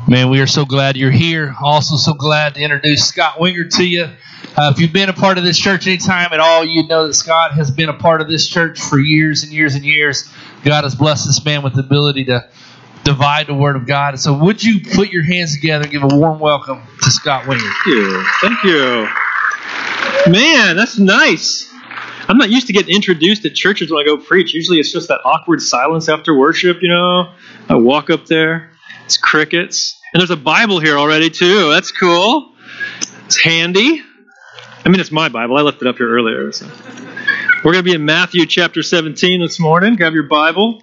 Man, we are so glad you're here. Also so glad to introduce Scott Winger to you. If you've been a part of this church any time at all, you know that Scott has been a part of this church for years and years and years. God has blessed this man with the ability to divide the Word of God. So would you put your hands together and give a warm welcome to Scott Winger? Thank you. Man, that's nice. I'm not used to getting introduced at churches when I go preach. Usually it's just that awkward silence after worship, you know. I walk up there. It's crickets. And there's a Bible here already, too. That's cool. It's handy. I mean, it's my Bible. I left it up here earlier. So. We're going to be in Matthew chapter 17 this morning. Grab your Bible.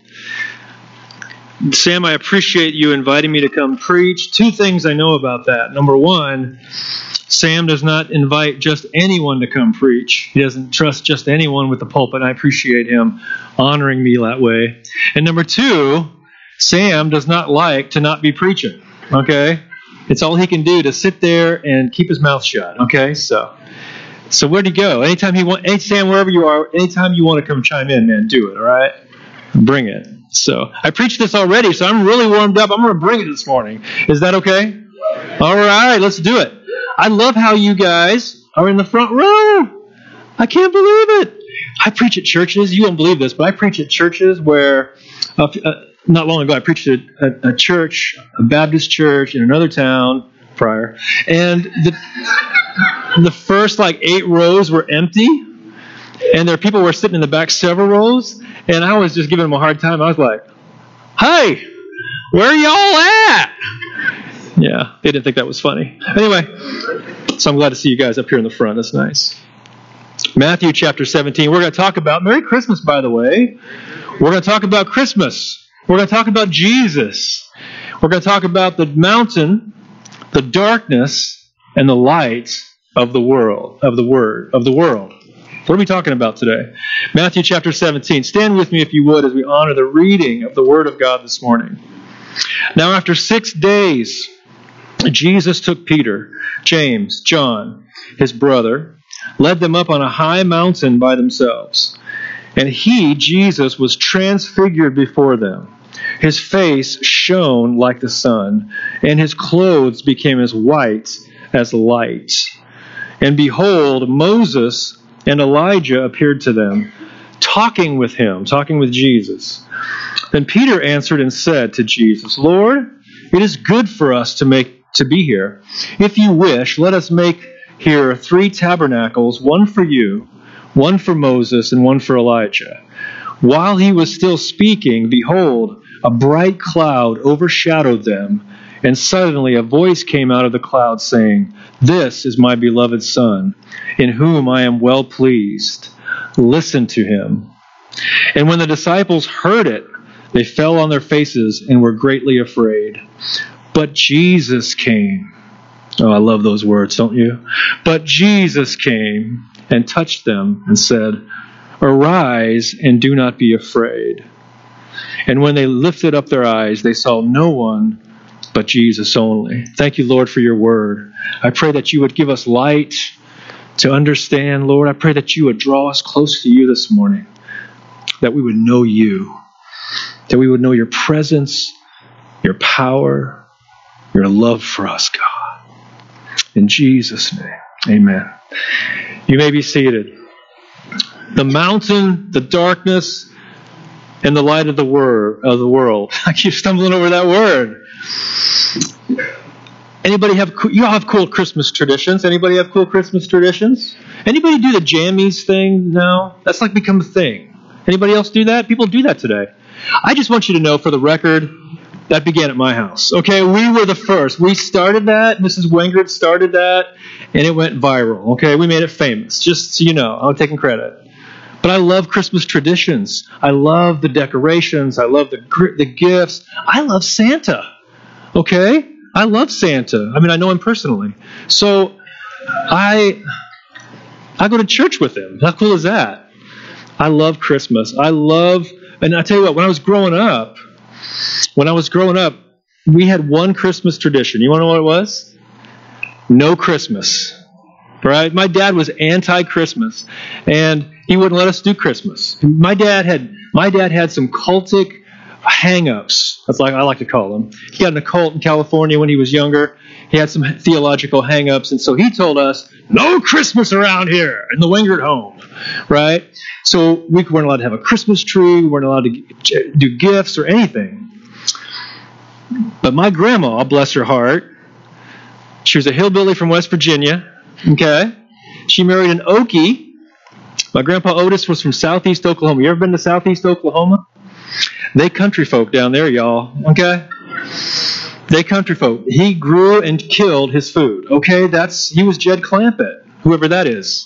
Sam, I appreciate you inviting me to come preach. Two things I know about that. Number one, Sam does not invite just anyone to come preach. He doesn't trust just anyone with the pulpit, and I appreciate him honoring me that way. And number two, Sam does not like to not be preaching, okay? It's all he can do to sit there and keep his mouth shut, okay? So where'd he go? Sam, wherever you are, anytime you want to come chime in, man, do it, all right? Bring it. So I preached this already, so I'm really warmed up. I'm going to bring it this morning. Is that okay? All right, let's do it. I love how you guys are in the front row. I can't believe it. I preach at churches. You won't believe this, but I preach at churches where... not long ago, I preached at a church, a Baptist church in another town prior, and the first 8 rows were empty, and there were people who were sitting in the back several rows, and I was just giving them a hard time. I was like, "Hey, where are y'all at?" Yeah, they didn't think that was funny. Anyway, so I'm glad to see you guys up here in the front. That's nice. Matthew chapter 17. We're going to talk about Merry Christmas, by the way. We're going to talk about Christmas. We're going to talk about Jesus. We're going to talk about the mountain, the darkness, and the light of the world, of the world. What are we talking about today? Matthew chapter 17. Stand with me if you would as we honor the reading of the Word of God this morning. Now after 6 days, Jesus took Peter, James, John, his brother, led them up on a high mountain by themselves. And he, Jesus, was transfigured before them. His face shone like the sun, and his clothes became as white as light. And behold, Moses and Elijah appeared to them, talking with Jesus. Then Peter answered and said to Jesus, "Lord, it is good for us to be here. If you wish, let us make here 3 tabernacles, one for you, one for Moses, and one for Elijah." While he was still speaking, behold, a bright cloud overshadowed them, and suddenly a voice came out of the cloud saying, "This is my beloved Son, in whom I am well pleased. Listen to him." And when the disciples heard it, they fell on their faces and were greatly afraid. But Jesus came. Oh, I love those words, don't you? But Jesus came and touched them and said, "Arise and do not be afraid." And when they lifted up their eyes, they saw no one but Jesus only. Thank you, Lord, for your word. I pray that you would give us light to understand, Lord. I pray that you would draw us close to you this morning, that we would know you, that we would know your presence, your power, your love for us, God. In Jesus' name, amen. You may be seated. The mountain, the darkness, and the light of the world. I keep stumbling over that word. You all have cool Christmas traditions? Anybody have cool Christmas traditions? Anybody do the jammies thing now? That's become a thing. Anybody else do that? People do that today. I just want you to know, for the record, that began at my house. Okay, we were the first. We started that. Mrs. Wengert started that, and it went viral. Okay, we made it famous. Just so you know, I'm taking credit. But I love Christmas traditions. I love the decorations. I love the gifts. I love Santa. Okay, I love Santa. I mean, I know him personally. So I go to church with him. How cool is that? I love Christmas. And I tell you what, when I was growing up, we had one Christmas tradition. You want to know what it was? No Christmas. Right? My dad was anti-Christmas, and he wouldn't let us do Christmas. My dad had some cultic hang-ups. That's like I like to call them. He had an occult in California when he was younger. He had some theological hang-ups, and so he told us, no Christmas around here in the Wingert home, right? So we weren't allowed to have a Christmas tree. We weren't allowed to do gifts or anything. But my grandma, bless her heart, she was a hillbilly from West Virginia, okay? She married an Okie. My grandpa Otis was from Southeast Oklahoma. You ever been to Southeast Oklahoma? They country folk down there, y'all, okay? They country folk. He grew and killed his food, okay? He was Jed Clampett, whoever that is.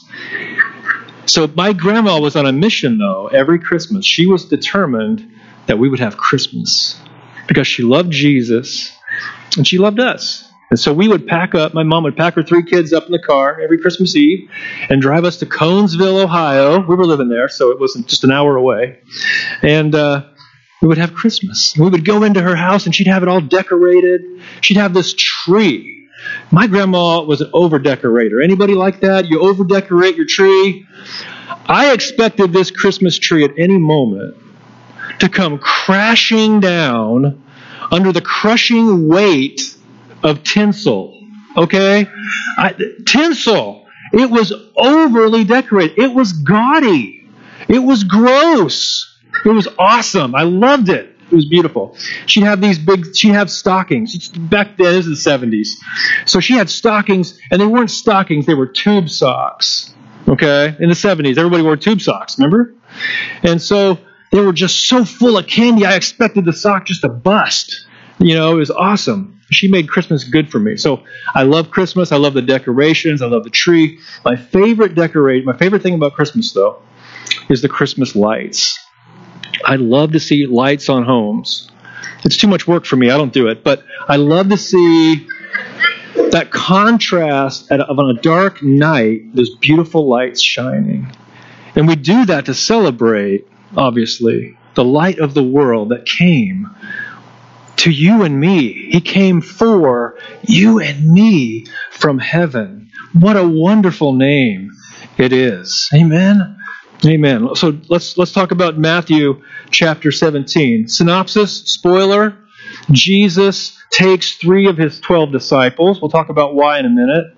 So my grandma was on a mission, though, every Christmas. She was determined that we would have Christmas because she loved Jesus and she loved us. And so we would pack up, my mom would pack her 3 kids up in the car every Christmas Eve and drive us to Conesville, Ohio. We were living there, so it wasn't just an hour away. And we would have Christmas. We would go into her house and she'd have it all decorated. She'd have this tree. My grandma was an over-decorator. Anybody like that? You over-decorate your tree? I expected this Christmas tree at any moment to come crashing down under the crushing weight of tinsel. Okay? Tinsel. It was overly decorated. It was gaudy. It was gross. It was awesome. I loved it. It was beautiful. She'd have stockings. Back then, this is the 70s. So she had stockings, and they weren't stockings, they were tube socks. Okay? In the 70s, everybody wore tube socks, remember? And so they were just so full of candy, I expected the sock just to bust. It was awesome. She made Christmas good for me. So I love Christmas. I love the decorations. I love the tree. My favorite thing about Christmas, though, is the Christmas lights. I love to see lights on homes. It's too much work for me. I don't do it. But I love to see that contrast on a dark night, those beautiful lights shining. And we do that to celebrate, obviously, the light of the world that came to you and me. He came for you and me from heaven. What a wonderful name it is. Amen? Amen. So let's talk about Matthew chapter 17. Synopsis, spoiler, Jesus takes 3 of his 12 disciples. We'll talk about why in a minute.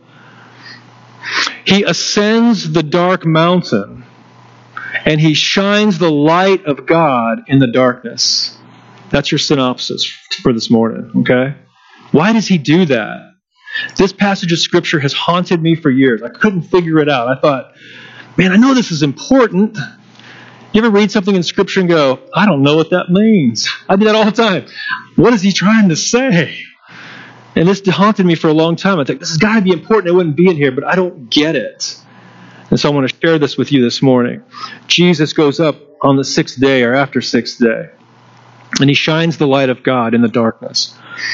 He ascends the dark mountain, and he shines the light of God in the darkness. That's your synopsis for this morning, okay? Why does he do that? This passage of Scripture has haunted me for years. I couldn't figure it out. I thought, man, I know this is important. You ever read something in Scripture and go, I don't know what that means? I do that all the time. What is he trying to say? And this haunted me for a long time. I think, this has got to be important. It wouldn't be in here, but I don't get it. And so I want to share this with you this morning. Jesus goes up on the 6th day or after 6th day, and he shines the light of God in the darkness.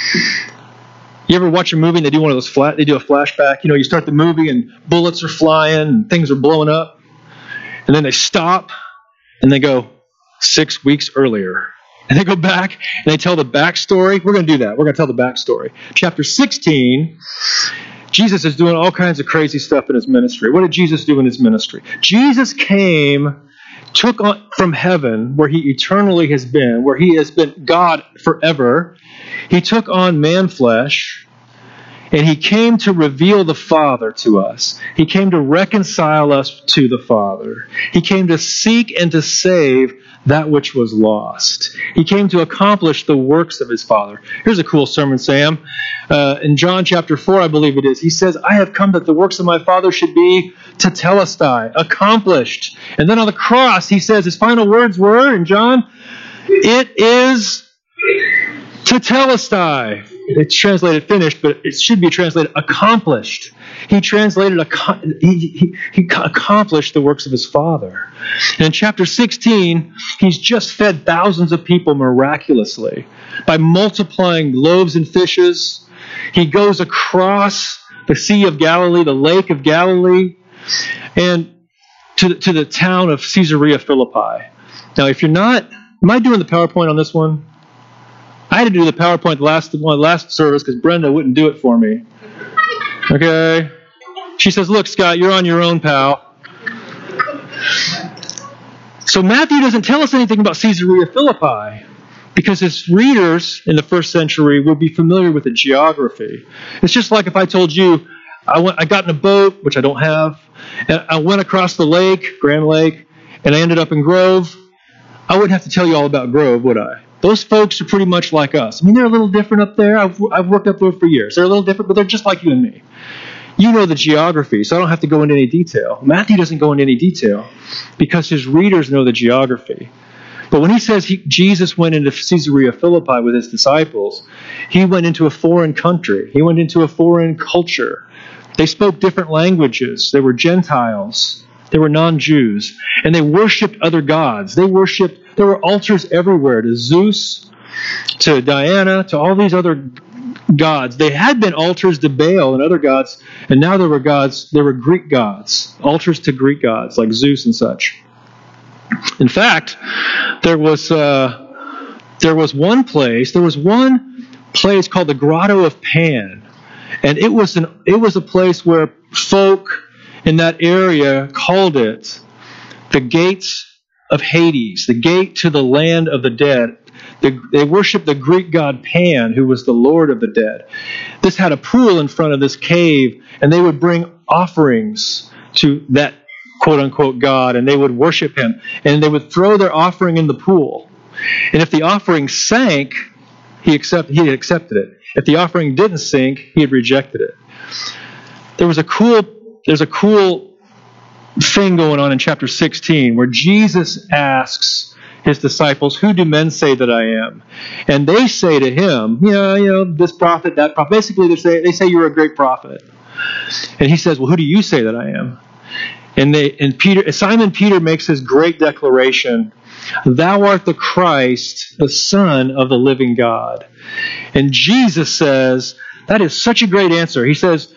You ever watch a movie and they do one of those they do a flashback? You start the movie and bullets are flying and things are blowing up. And then they stop and they go 6 weeks earlier. And they go back and they tell the backstory. We're going to do that. We're going to tell the backstory. Chapter 16, Jesus is doing all kinds of crazy stuff in his ministry. What did Jesus do in his ministry? Jesus came, took on from heaven, where he eternally has been, where he has been God forever. He took on man flesh, and he came to reveal the Father to us. He came to reconcile us to the Father. He came to seek and to save that which was lost. He came to accomplish the works of his Father. Here's a cool sermon, Sam. In John chapter 4, I believe it is, he says, I have come that the works of my Father should be tetelestai, accomplished. And then on the cross, he says, his final words were, in John, it is tetelestai. It's translated finished, but it should be translated accomplished. He translated, he accomplished the works of his Father. And in chapter 16, he's just fed thousands of people miraculously by multiplying loaves and fishes. He goes across the Sea of Galilee, the Lake of Galilee, and to the town of Caesarea Philippi. Now, if you're not, am I doing the PowerPoint on this one? I had to do the PowerPoint last service because Brenda wouldn't do it for me. Okay? She says, look, Scott, you're on your own, pal. So Matthew doesn't tell us anything about Caesarea Philippi. Because his readers in the first century would be familiar with the geography. It's just like if I told you, I got in a boat, which I don't have, and I went across the lake, Grand Lake, and I ended up in Grove. I wouldn't have to tell you all about Grove, would I? Those folks are pretty much like us. I mean, they're a little different up there. I've worked up there for years. They're a little different, but they're just like you and me. You know the geography, so I don't have to go into any detail. Matthew doesn't go into any detail because his readers know the geography. But when he says Jesus went into Caesarea Philippi with his disciples, he went into a foreign country. He went into a foreign culture. They spoke different languages. They were Gentiles. They were non-Jews. And they worshipped other gods. There were altars everywhere, to Zeus, to Diana, to all these other gods. They had been altars to Baal and other gods, and now there were Greek gods, altars to Greek gods like Zeus and such. In fact, there was one place called the Grotto of Pan, and it was a place where folk in that area called it the gates of Hades, the gate to the land of the dead. They worshipped the Greek god Pan, who was the lord of the dead. This had a pool in front of this cave, and they would bring offerings to that quote-unquote God, and they would worship him, and they would throw their offering in the pool. And if the offering sank, he had accepted it. If the offering didn't sink, he had rejected it. There's a cool thing going on in chapter 16 where Jesus asks his disciples, "Who do men say that I am?" And they say to him, this prophet, that prophet. Basically, they say you're a great prophet. And he says, "Well, who do you say that I am?" And Simon Peter makes his great declaration, "Thou art the Christ, the Son of the living God." And Jesus says, that is such a great answer. He says,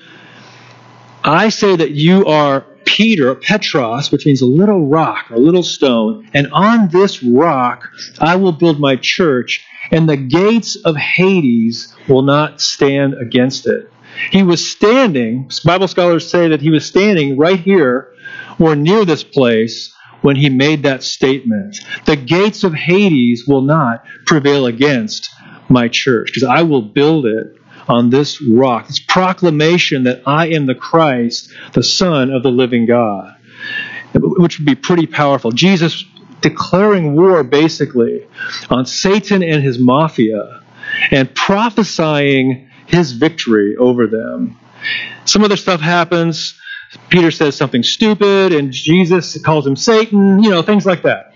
"I say that you are Peter, Petros, which means a little rock, or a little stone, and on this rock I will build my church, and the gates of Hades will not stand against it." He was standing, Bible scholars say that he was standing right here or near this place when he made that statement. The gates of Hades will not prevail against my church, because I will build it on this rock. This proclamation that I am the Christ, the Son of the living God, which would be pretty powerful. Jesus declaring war basically on Satan and his mafia and prophesying his victory over them. Some other stuff happens. Peter says something stupid, and Jesus calls him Satan, things like that.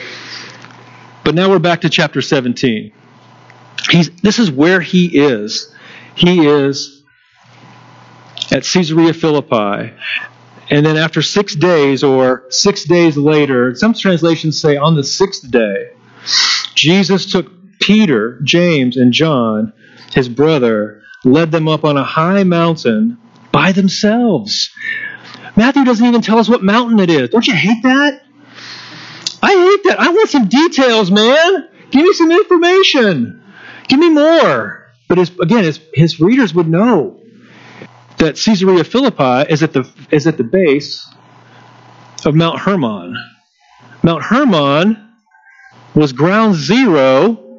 But now we're back to chapter 17. This is where he is. He is at Caesarea Philippi. And then after 6 days, or 6 days later, some translations say on the 6th day, Jesus took Peter, James, and John, his brother, led them up on a high mountain by themselves. Matthew doesn't even tell us what mountain it is. Don't you hate that? I hate that. I want some details, man. Give me some information. Give me more. But his readers would know that Caesarea Philippi is at the base of Mount Hermon. Mount Hermon was ground zero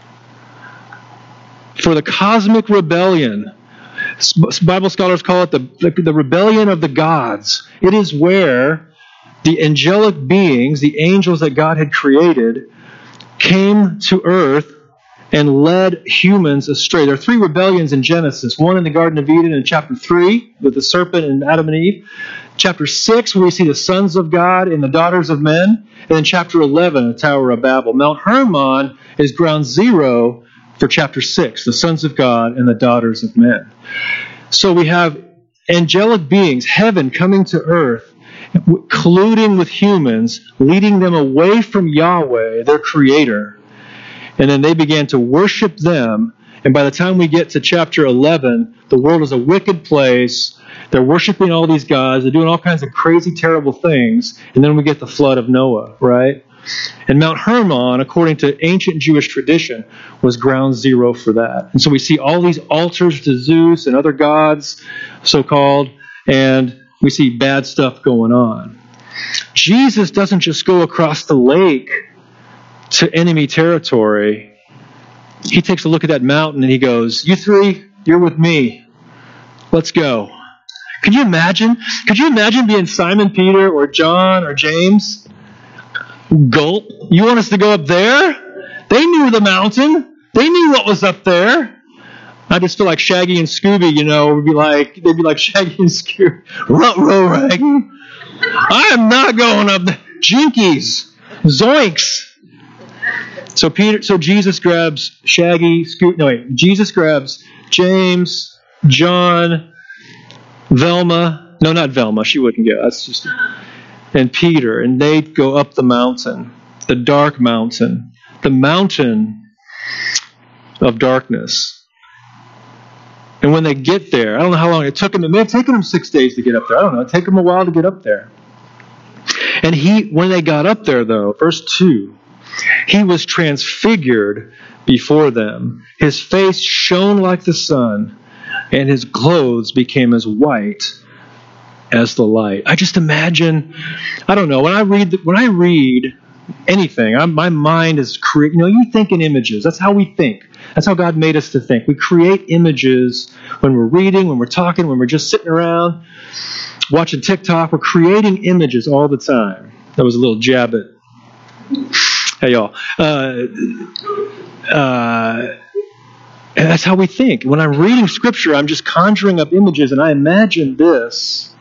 for the cosmic rebellion. Bible scholars call it the rebellion of the gods. It is where the angelic beings, the angels that God had created, came to earth and led humans astray. There are 3 rebellions in Genesis. One in the Garden of Eden in chapter 3 with the serpent and Adam and Eve. Chapter 6 where we see the sons of God and the daughters of men. And then chapter 11, the Tower of Babel. Mount Hermon is ground zero for chapter 6, the sons of God and the daughters of men. So we have angelic beings, heaven coming to earth, colluding with humans, leading them away from Yahweh, their creator. And then they began to worship them. And by the time we get to chapter 11, the world is a wicked place. They're worshiping all these gods. They're doing all kinds of crazy, terrible things. And then we get the flood of Noah, right? And Mount Hermon, according to ancient Jewish tradition, was ground zero for that. And so we see all these altars to Zeus and other gods, so-called, and we see bad stuff going on. Jesus doesn't just go across the lake to enemy territory. he takes a look at that mountain and he goes, "You three, you're with me. Let's go." Could you imagine? Could you imagine being Simon Peter or John or James? Gulp. You want us to go up there? They knew the mountain. They knew what was up there. I just feel like Shaggy and Scooby, they'd be like Shaggy and Scooby. Ruh-roh, Raggy. I am not going up there. Jinkies. Zoinks. So Jesus grabs Jesus grabs James, John, Velma. No, not Velma. She wouldn't go. And Peter. And they go up the mountain. The dark mountain. The mountain of darkness. And when they get there, I don't know how long it took them. It may have taken them 6 days to get up there. I don't know. It took them a while to get up there. And when they got up there, though, verse 2, he was transfigured before them. His face shone like the sun, and his clothes became as white as the light. I just imagine, I don't know, when I read anything, my mind is creating, you think in images. That's how we think. That's how God made us to think. We create images when we're reading, when we're talking, when we're just sitting around watching TikTok. We're creating images all the time. That was a little jab at, hey y'all. And that's how we think. When I'm reading Scripture, I'm just conjuring up images, and I imagine this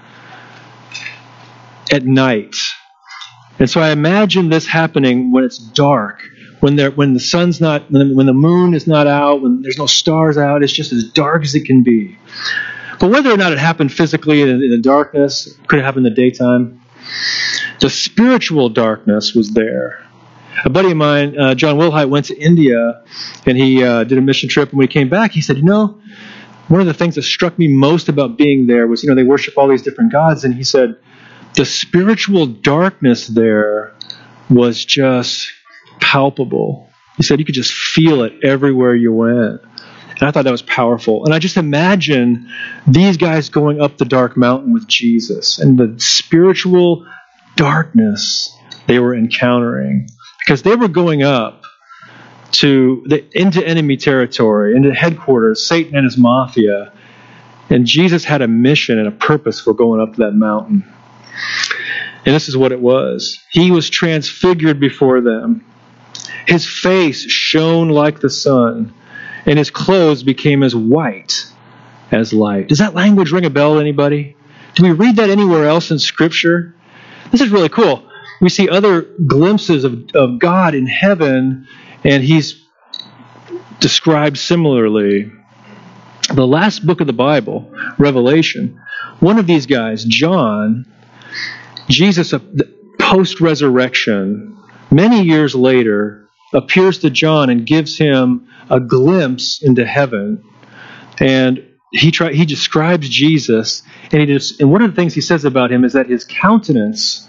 at night. And so I imagine this happening when it's dark, when the sun's not, when the moon is not out, when there's no stars out. It's just as dark as it can be. But whether or not it happened physically in the darkness, could it happen in the daytime? The spiritual darkness was there. A buddy of mine, John Wilhite, went to India, and he did a mission trip. And when he came back, he said, one of the things that struck me most about being there was, they worship all these different gods. And he said, the spiritual darkness there was just palpable. He said you could just feel it everywhere you went. And I thought that was powerful. And I just imagine these guys going up the dark mountain with Jesus and the spiritual darkness they were encountering. Because they were going up into enemy territory, into headquarters, Satan and his mafia. And Jesus had a mission and a purpose for going up that mountain. And this is what it was. He was transfigured before them. His face shone like the sun, and his clothes became as white as light. Does that language ring a bell to anybody? Do we read that anywhere else in Scripture? This is really cool. We see other glimpses of God in heaven, and he's described similarly. The last book of the Bible, Revelation, one of these guys, John, Jesus, post-resurrection, many years later, appears to John and gives him a glimpse into heaven. And he describes Jesus, and one of the things he says about him is that his countenance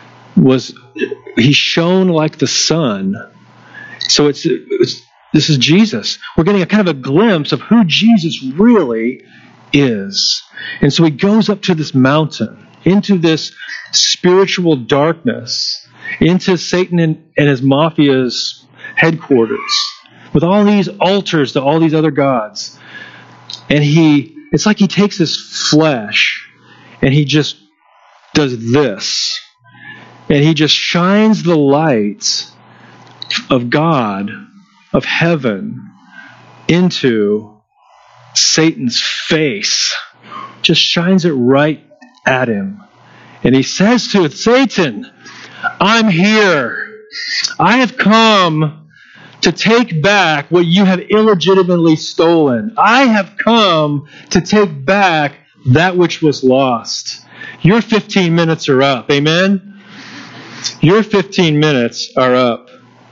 he shone like the sun. So this is Jesus. We're getting a kind of a glimpse of who Jesus really is. And so he goes up to this mountain, into this spiritual darkness, into Satan and his mafia's headquarters, with all these altars to all these other gods. And it's like he takes his flesh and he just does this. And he just shines the light of God, of heaven, into Satan's face. Just shines it right at him. And he says to it, Satan, I'm here. I have come to take back what you have illegitimately stolen. I have come to take back that which was lost. Your 15 minutes are up. Amen? Your 15 minutes are up.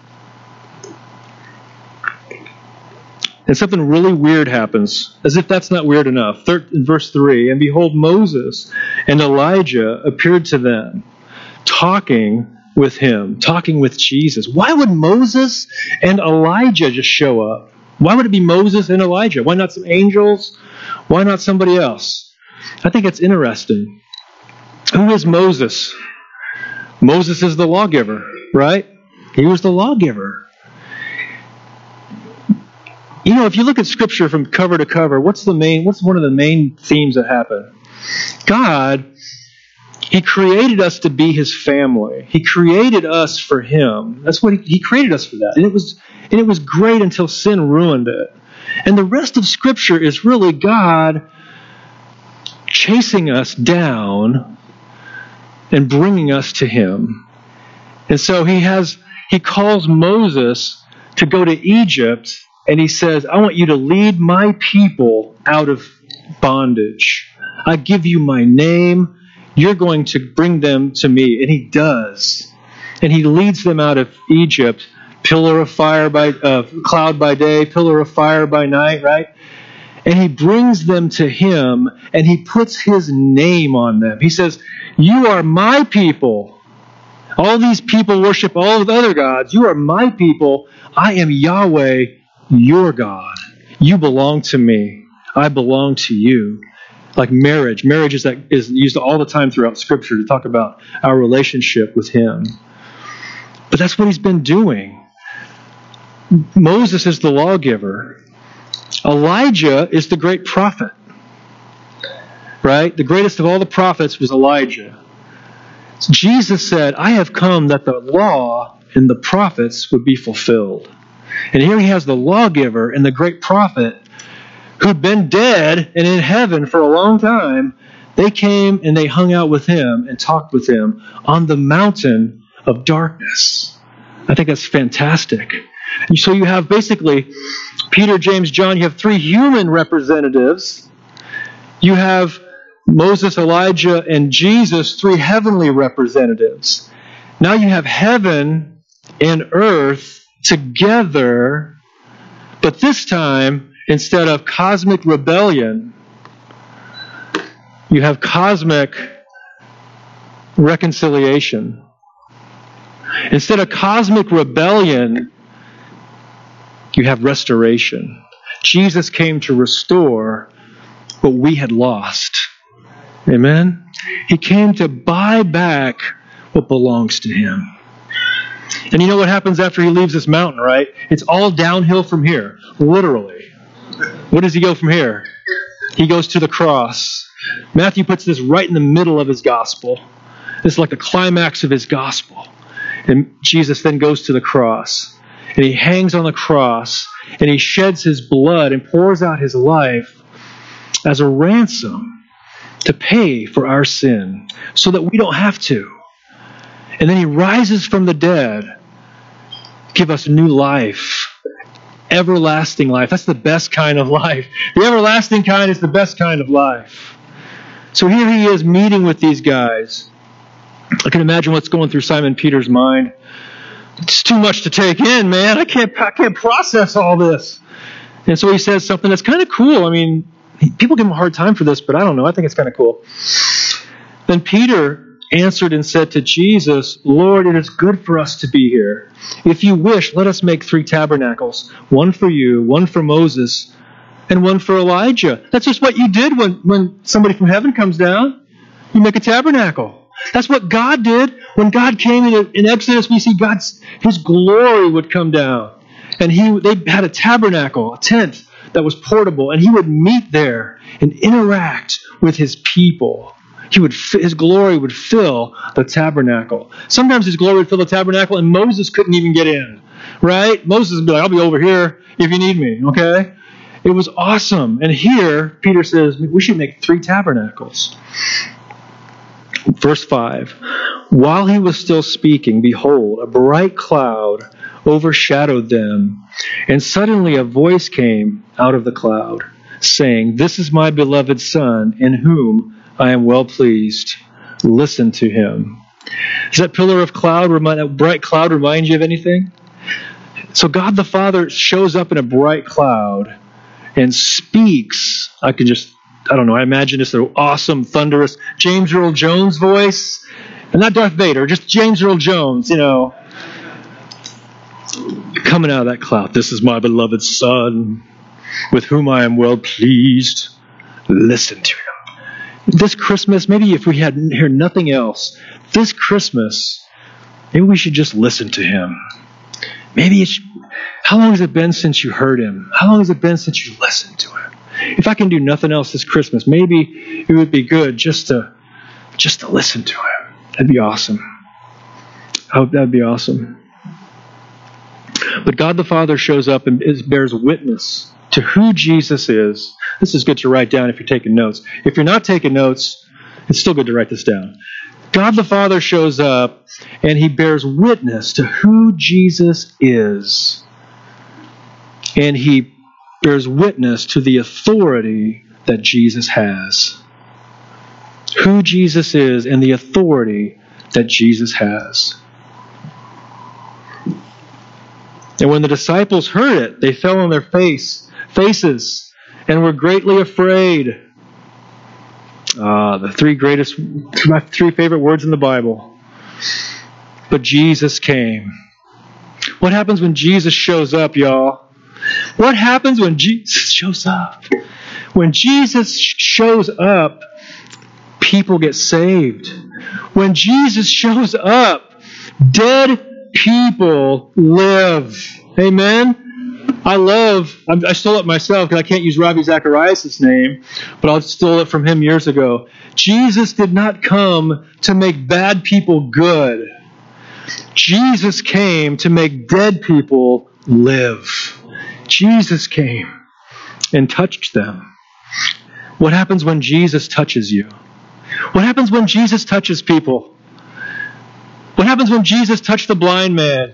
And something really weird happens, as if that's not weird enough. Verse 3, and behold, Moses and Elijah appeared to them, talking with Jesus. Why would Moses and Elijah just show up? Why would it be Moses and Elijah? Why not some angels? Why not somebody else? I think it's interesting. Who is Moses? Moses is the lawgiver, right? He was the lawgiver. If you look at Scripture from cover to cover, what's one of the main themes that happen? God, He created us to be His family. He created us for Him. That's what He created us for that. And it was great until sin ruined it. And the rest of Scripture is really God chasing us down and bringing us to Him. And so He calls Moses to go to Egypt, and He says, I want you to lead my people out of bondage. I give you my name. You're going to bring them to me. And He does. And He leads them out of Egypt. Pillar of fire cloud by day, pillar of fire by night, right? And He brings them to Him, and He puts His name on them. He says, you are my people. All these people worship all of the other gods. You are my people. I am Yahweh, your God. You belong to me. I belong to you. Like marriage. Marriage is used all the time throughout Scripture to talk about our relationship with Him. But that's what He's been doing. Moses is the lawgiver. Elijah is the great prophet. Right? The greatest of all the prophets was Elijah. Jesus said, I have come that the law and the prophets would be fulfilled. And here He has the lawgiver and the great prophet who'd been dead and in heaven for a long time. They came and they hung out with Him and talked with Him on the mountain of darkness. I think that's fantastic. And so you have basically Peter, James, John. You have three human representatives. You have Moses, Elijah, and Jesus, three heavenly representatives. Now you have heaven and earth together, but this time, instead of cosmic rebellion, you have cosmic reconciliation. Instead of cosmic rebellion, you have restoration. Jesus came to restore what we had lost. Amen? He came to buy back what belongs to Him. And you know what happens after He leaves this mountain, right? It's all downhill from here, literally. Where does He go from here? He goes to the cross. Matthew puts this right in the middle of his gospel. This is like the climax of his gospel. And Jesus then goes to the cross. And He hangs on the cross. And He sheds His blood and pours out His life as a ransom to pay for our sin so that we don't have to. And then He rises from the dead, give us new life, everlasting life. That's the best kind of life. The everlasting kind is the best kind of life. So here He is meeting with these guys. I can imagine what's going through Simon Peter's mind. It's too much to take in, man. I can't process all this. And so he says something that's kind of cool. I mean, people give him a hard time for this, but I don't know. I think it's kind of cool. Then Peter answered and said to Jesus, Lord, it is good for us to be here. If you wish, let us make 3 tabernacles, one for you, one for Moses, and one for Elijah. That's just what you did when somebody from heaven comes down. You make a tabernacle. That's what God did. When God came in Exodus, we see His glory would come down. And they had a tabernacle, a tent that was portable, and He would meet there and interact with His people. His glory would fill the tabernacle. Sometimes His glory would fill the tabernacle, and Moses couldn't even get in. Right? Moses would be like, I'll be over here if you need me. Okay? It was awesome. And here, Peter says, we should make 3 tabernacles. Verse 5, while he was still speaking, behold, a bright cloud overshadowed them, and suddenly a voice came out of the cloud, saying, This is my beloved Son, in whom I am well pleased. Listen to Him. Does that pillar of cloud, that bright cloud, remind you of anything? So God the Father shows up in a bright cloud and speaks. I imagine it's an awesome, thunderous James Earl Jones voice. And not Darth Vader, just James Earl Jones, coming out of that cloud. This is my beloved Son, with whom I am well pleased. Listen to Him. This Christmas, maybe if we had heard nothing else, this Christmas, maybe we should just listen to Him. Maybe How long has it been since you heard him? How long has it been since you listened to him? If I can do nothing else this Christmas, maybe it would be good just to listen to him. That'd be awesome. I hope that'd be awesome. But God the Father shows up and bears witness to who Jesus is. This is good to write down if you're taking notes. If you're not taking notes, it's still good to write this down. God the Father shows up and he bears witness to who Jesus is. And he bears witness to the authority that Jesus has. Who Jesus is and the authority that Jesus has. And when the disciples heard it, they fell on their faces and were greatly afraid. My three favorite words in the Bible. But Jesus came. What happens when Jesus shows up, y'all? What happens when Jesus shows up? When Jesus shows up, people get saved. When Jesus shows up, dead people live. Amen? I stole it myself because I can't use Ravi Zacharias' name, but I stole it from him years ago. Jesus did not come to make bad people good. Jesus came to make dead people live. Jesus came and touched them. What happens when Jesus touches you? What happens when Jesus touches people? What happens when Jesus touched the blind man?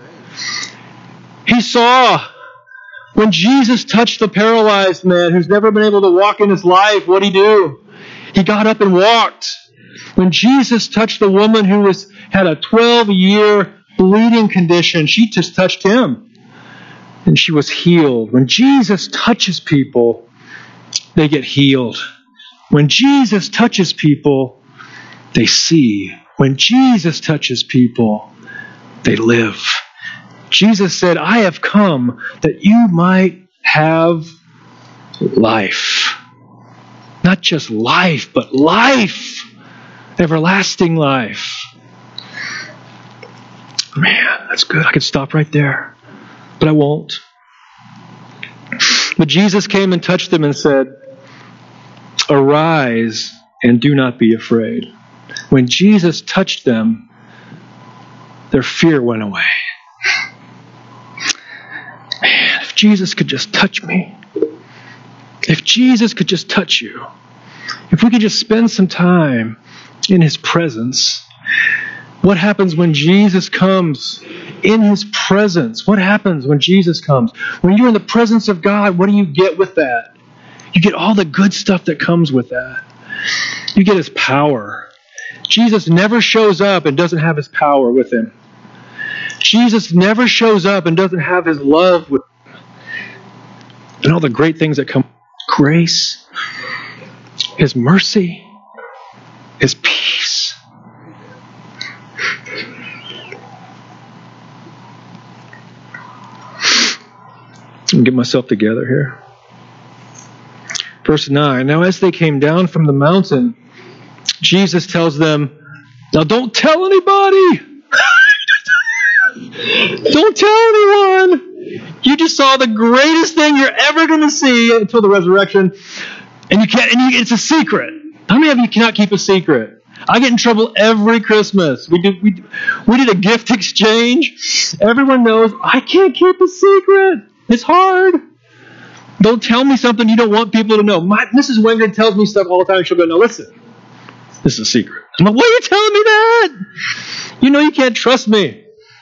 He saw. When Jesus touched the paralyzed man who's never been able to walk in his life, what'd he do? He got up and walked. When Jesus touched the woman who had a 12-year bleeding condition, she just touched him. And she was healed. When Jesus touches people, they get healed. When Jesus touches people, they see. When Jesus touches people, they live. Jesus said, I have come that you might have life. Not just life, but life. Everlasting life. Man, that's good. I could stop right there. But I won't. But Jesus came and touched them and said, arise and do not be afraid. When Jesus touched them, their fear went away. Man, if Jesus could just touch me. If Jesus could just touch you. If we could just spend some time in His presence. What happens when Jesus comes? In His presence. What happens when Jesus comes? When you're in the presence of God, what do you get with that? You get all the good stuff that comes with that. You get His power. Jesus never shows up and doesn't have His power with Him. Jesus never shows up and doesn't have His love with Him. And all the great things that come. Grace, His mercy, His peace. Let me get myself together here. Verse 9. Now as they came down from the mountain, Jesus tells them, now don't tell anybody. Don't tell anyone. You just saw the greatest thing you're ever going to see until the resurrection. And you can't, it's a secret. How many of you cannot keep a secret? I get in trouble every Christmas. We did a gift exchange. Everyone knows I can't keep a secret. It's hard. Don't tell me something you don't want people to know. Mrs. Wenger tells me stuff all the time. She'll go, no, listen. This is a secret. I'm like, why are you telling me that? You know you can't trust me.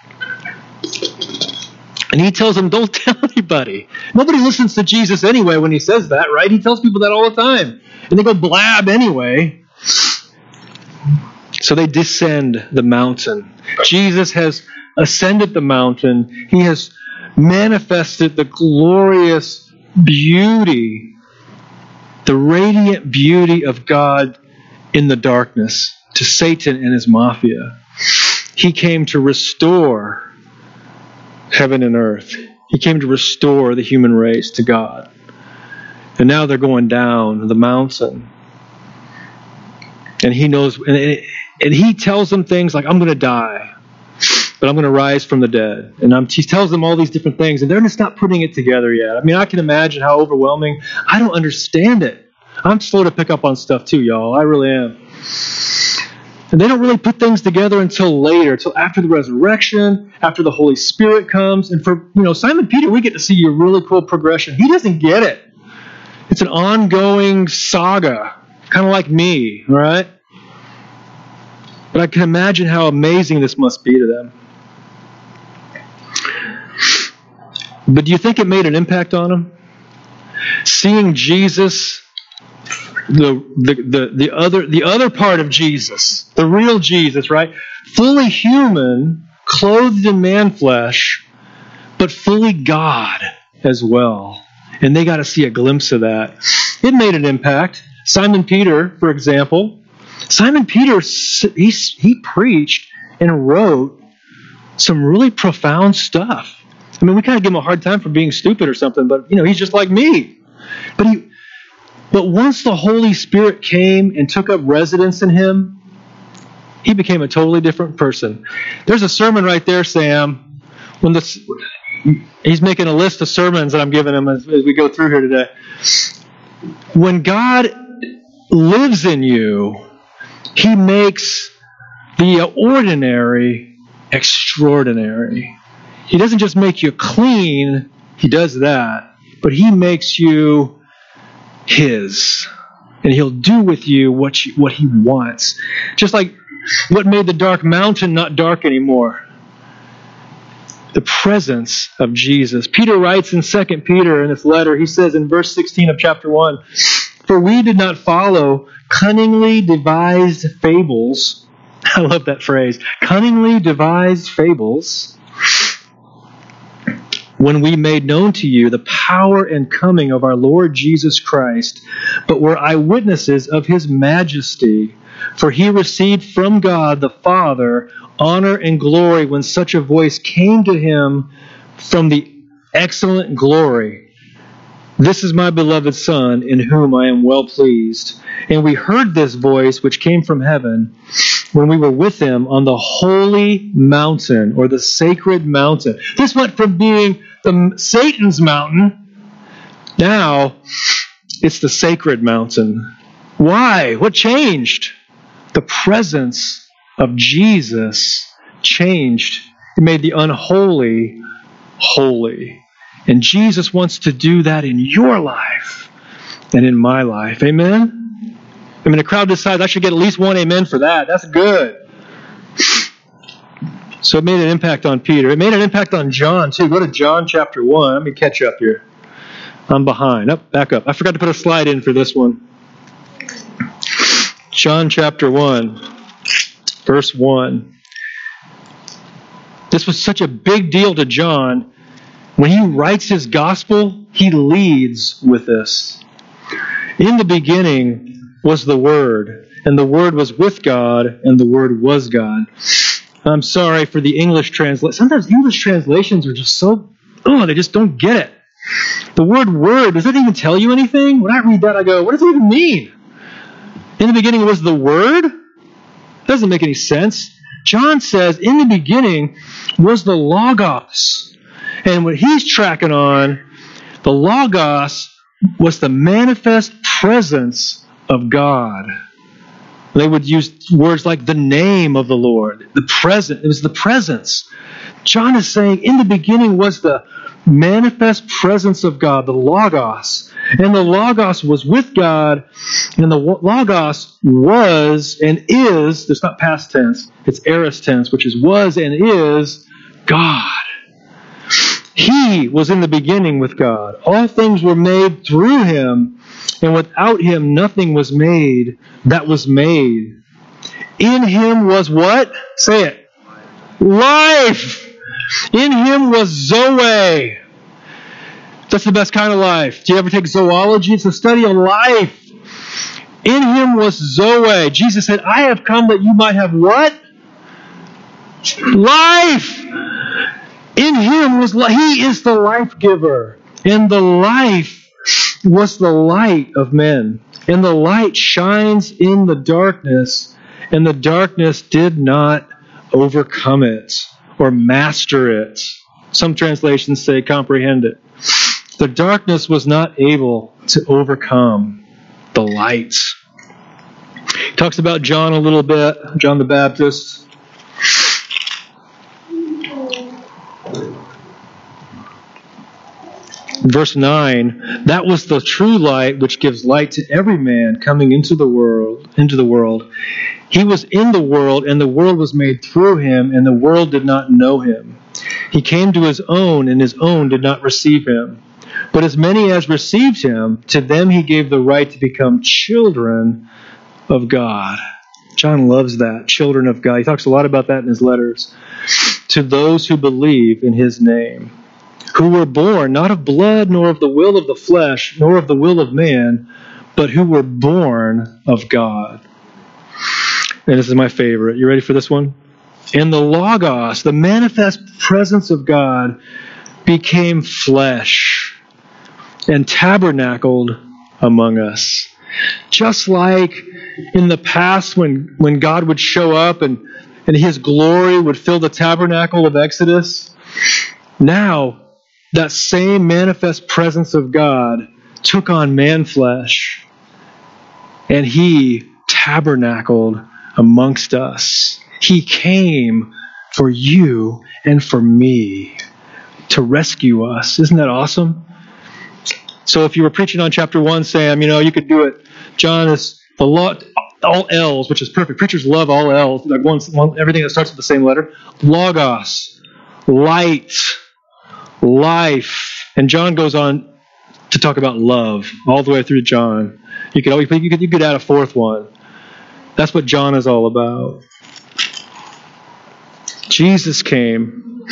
And He tells them, don't tell anybody. Nobody listens to Jesus anyway when He says that, right? He tells people that all the time. And they go blab anyway. So they descend the mountain. Jesus has ascended the mountain. He has manifested the glorious beauty, the radiant beauty of God in the darkness to Satan and his mafia. He came to restore heaven and earth. He came to restore the human race to God. And now they're going down the mountain. And He knows, and He tells them things like, I'm going to die. but I'm going to rise from the dead. And he tells them all these different things, and they're just not putting it together yet. I mean, I can imagine how overwhelming. I don't understand it. I'm slow to pick up on stuff too, y'all. I really am. And they don't really put things together until later, until after the resurrection, after the Holy Spirit comes. And for Simon Peter, we get to see a really cool progression. He doesn't get it. It's an ongoing saga, kind of like me, right? But I can imagine how amazing this must be to them. But do you think it made an impact on them? Seeing Jesus, the other part of Jesus, the real Jesus, right? Fully human, clothed in man flesh, but fully God as well. And they got to see a glimpse of that. It made an impact. Simon Peter, for example. Simon Peter, he preached and wrote some really profound stuff. I mean, we kind of give him a hard time for being stupid or something, but he's just like me. But once the Holy Spirit came and took up residence in him, he became a totally different person. There's a sermon right there, Sam. He's making a list of sermons that I'm giving him as we go through here today. When God lives in you, he makes the ordinary extraordinary. He doesn't just make you clean, he does that, but he makes you his. And he'll do with you what he wants. Just like what made the dark mountain not dark anymore. The presence of Jesus. Peter writes in 2 Peter in this letter, he says in verse 16 of chapter 1, "For we did not follow cunningly devised fables." I love that phrase. Cunningly devised fables. "When we made known to you the power and coming of our Lord Jesus Christ, but were eyewitnesses of his majesty. For he received from God the Father honor and glory when such a voice came to him from the excellent glory. This is my beloved Son, in whom I am well pleased. And we heard this voice which came from heaven when we were with him on the holy mountain," or the sacred mountain. This went from being Satan's mountain, now it's the sacred mountain. Why? What changed? The presence of Jesus changed. It made the unholy holy. And Jesus wants to do that in your life and in my life. Amen? I mean, the crowd decides I should get at least one amen for that. That's good. So it made an impact on Peter. It made an impact on John, too. Go to John chapter 1. Let me catch up here. I'm behind. Back up. I forgot to put a slide in for this one. John chapter 1, verse 1. This was such a big deal to John. When he writes his gospel, he leads with this. "In the beginning was the Word, and the Word was with God, and the Word was God." I'm sorry for the English translation. Sometimes English translations are just so, they just don't get it. The word "word," does that even tell you anything? When I read that, I go, what does it even mean? In the beginning was the Word? Doesn't make any sense. John says, in the beginning was the Logos. And what he's tracking on, the Logos was the manifest presence of God. They would use words like the name of the Lord, the present. It was the presence. John is saying in the beginning was the manifest presence of God, the Logos. And the Logos was with God, and the Logos was and is, it's not past tense, it's aorist tense, which is was and is God. He was in the beginning with God. All things were made through him, and without him nothing was made that was made. In him was what? Say it. Life. In him was Zoe. That's the best kind of life. Do you ever take zoology? It's the study of life. In him was Zoe. Jesus said, I have come that you might have what? Life. In him was life. He is the life giver. And the life was the light of men. And the light shines in the darkness, and the darkness did not overcome it. or master it. Some translations say comprehend it. The darkness was not able to overcome the light. He talks about John a little bit, John the Baptist. Verse 9, that was the true light which gives light to every man coming into the world. He was in the world, and the world was made through him, and the world did not know him. He came to his own, and his own did not receive him. But as many as received him, to them he gave the right to become children of God. John loves that, children of God. He talks a lot about that in his letters. To those who believe in his name, who were born not of blood, nor of the will of the flesh, nor of the will of man, but who were born of God. And this is my favorite. You ready for this one? And the Logos, the manifest presence of God, became flesh and tabernacled among us. Just like in the past when God would show up and his glory would fill the tabernacle of Exodus, now that same manifest presence of God took on man flesh, and he tabernacled amongst us. He came for you and for me to rescue us. Isn't that awesome? So if you were preaching on chapter 1, Sam, you could do it. John is the lot, all L's, which is perfect. Preachers love all L's, like everything that starts with the same letter. Logos, light, life. And John goes on to talk about love all the way through John. You could add a fourth one. That's what John is all about. Jesus came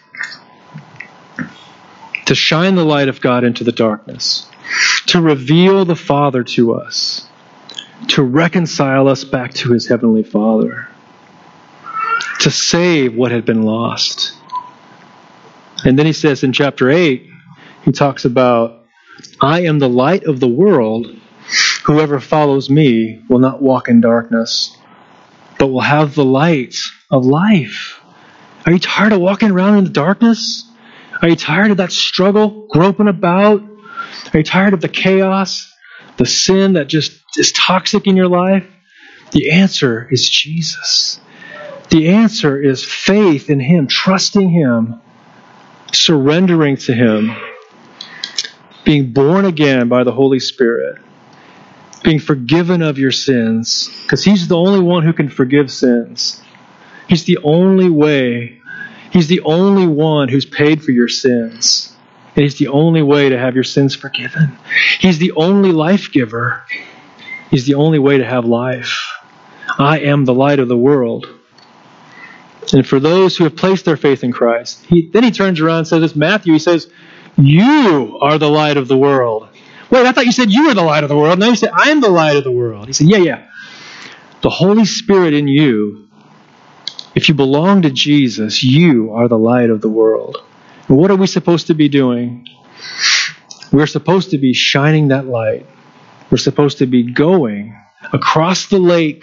to shine the light of God into the darkness, to reveal the Father to us, to reconcile us back to his heavenly Father, to save what had been lost. And then he says in chapter 8, he talks about, I am the light of the world. Whoever follows me will not walk in darkness, but will have the light of life. Are you tired of walking around in the darkness? Are you tired of that struggle, groping about? Are you tired of the chaos, the sin that just is toxic in your life? The answer is Jesus. The answer is faith in him, trusting him, surrendering to him, being born again by the Holy Spirit, being forgiven of your sins, because he's the only one who can forgive sins. He's the only way. He's the only one who's paid for your sins. And he's the only way to have your sins forgiven. He's the only life giver. He's the only way to have life. I am the light of the world. And for those who have placed their faith in Christ, then he turns around and says, this Matthew, he says, you are the light of the world. Wait, I thought you said you were the light of the world. Now you say, I am the light of the world. He said, yeah. The Holy Spirit in you, if you belong to Jesus, you are the light of the world. And what are we supposed to be doing? We're supposed to be shining that light. We're supposed to be going across the lake,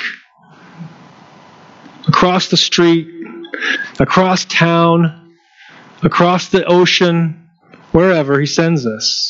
across the street, across town, across the ocean, wherever he sends us.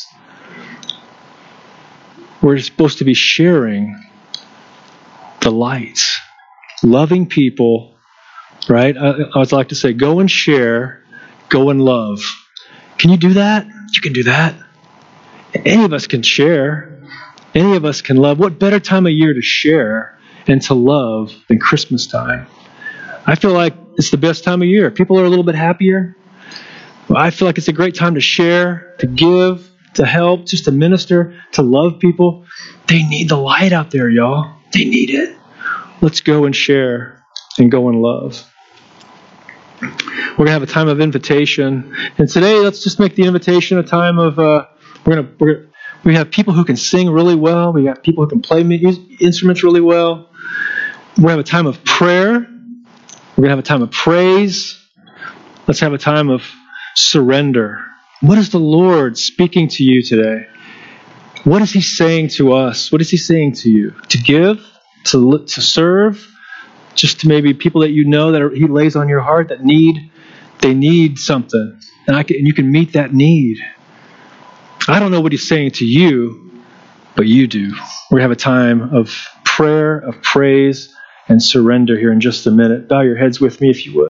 We're supposed to be sharing the light, loving people, right? I always like to say, go and share, go and love. Can you do that? You can do that. Any of us can share. Any of us can love. What better time of year to share and to love than Christmas time? I feel like it's the best time of year. People are a little bit happier. I feel like it's a great time to share, to give, to help, just to minister, to love people. They need the light out there, y'all. They need it. Let's go and share and go and love. We're going to have a time of invitation. And today, let's just make the invitation a time of, we have people who can sing really well. We have people who can play instruments really well. We're going to have a time of prayer. We're going to have a time of praise. Let's have a time of surrender. What is the Lord speaking to you today? What is he saying to us? What is he saying to you? To give? To serve? Just to maybe people that you know that he lays on your heart that need They need something, and you can meet that need. I don't know what he's saying to you, but you do. We're going to have a time of prayer, of praise, and surrender here in just a minute. Bow your heads with me if you would.